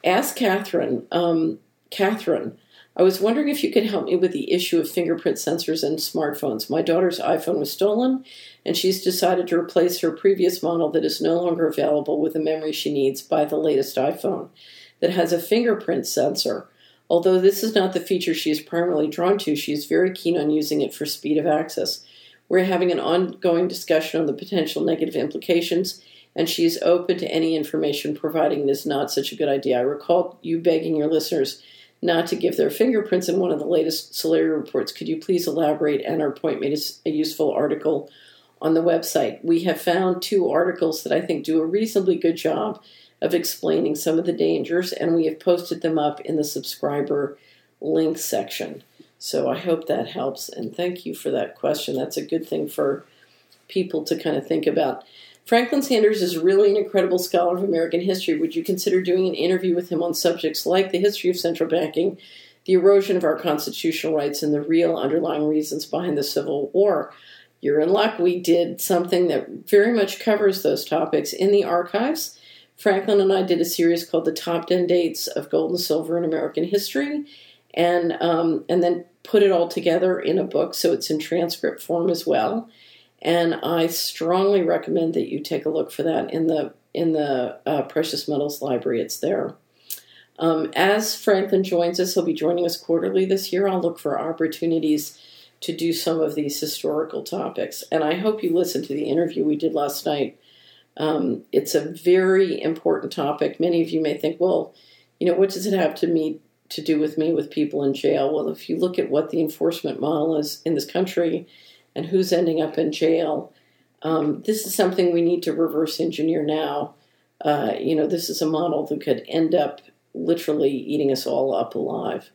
Ask Catherine. Catherine, I was wondering if you could help me with the issue of fingerprint sensors in smartphones. My daughter's iPhone was stolen, and she's decided to replace her previous model that is no longer available with the memory she needs by the latest iPhone that has a fingerprint sensor. Although this is not the feature she is primarily drawn to, she is very keen on using it for speed of access. We're having an ongoing discussion on the potential negative implications, and she is open to any information providing it is not such a good idea. I recall you begging your listeners not to give their fingerprints in one of the latest Solari reports. Could you please elaborate and or point me to a useful article on the website? We have found 2 articles that I think do a reasonably good job of explaining some of the dangers, and we have posted them up in the subscriber link section. So I hope that helps, and thank you for that question. That's a good thing for people to kind of think about. Franklin Sanders is really an incredible scholar of American history. Would you consider doing an interview with him on subjects like the history of central banking, the erosion of our constitutional rights, and the real underlying reasons behind the Civil War? You're in luck. We did something that very much covers those topics in the archives. Franklin and I did a series called The Top 10 Dates of Gold and Silver in American History, and then put it all together in a book, so it's in transcript form as well. And I strongly recommend that you take a look for that in the Precious Metals Library. It's there. As Franklin joins us, he'll be joining us quarterly this year. I'll look for opportunities to do some of these historical topics. And I hope you listened to the interview we did last night. It's a very important topic. Many of you may think, well, what does it have to do with me with people in jail? Well, if you look at what the enforcement model is in this country and who's ending up in jail, this is something we need to reverse engineer now. This is a model that could end up literally eating us all up alive.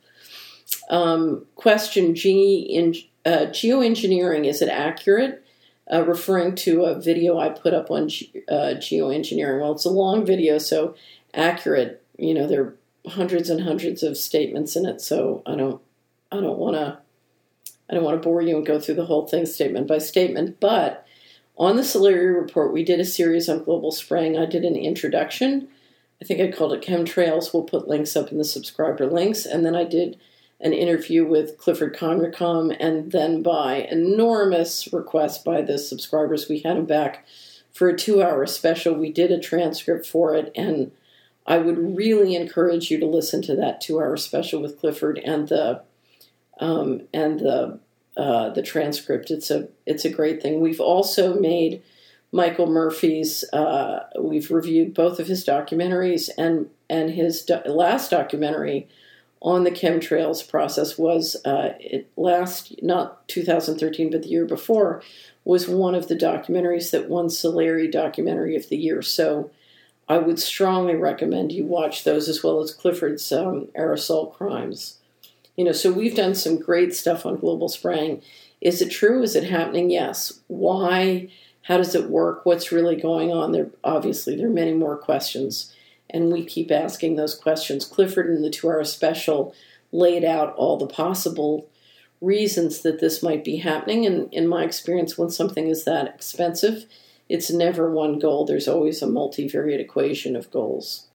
Question G, in geoengineering, is it accurate? Referring to a video I put up on geoengineering. Well, it's a long video, so accurate. There are hundreds and hundreds of statements in it, so I don't want to bore you and go through the whole thing statement by statement. But on the Solari report, we did a series on global spraying. I did an introduction. I think I called it Chemtrails. We'll put links up in the subscriber links, and then I did an interview with Clifford Conricom, and then by enormous request by the subscribers, we had him back for a 2-hour special. We did a transcript for it, and I would really encourage you to listen to that 2-hour special with Clifford and the transcript. It's a great thing. We've also made Michael Murphy's. We've reviewed both of his documentaries, and his last documentary on the chemtrails process was not 2013, but the year before, was one of the documentaries that won Solari Documentary of the Year. So I would strongly recommend you watch those, as well as Clifford's aerosol crimes. So we've done some great stuff on global spraying. Is it true? Is it happening? Yes. Why? How does it work? What's really going on? There are many more questions, and we keep asking those questions. Clifford in the 2-hour special laid out all the possible reasons that this might be happening. And in my experience, when something is that expensive, it's never one goal. There's always a multivariate equation of goals.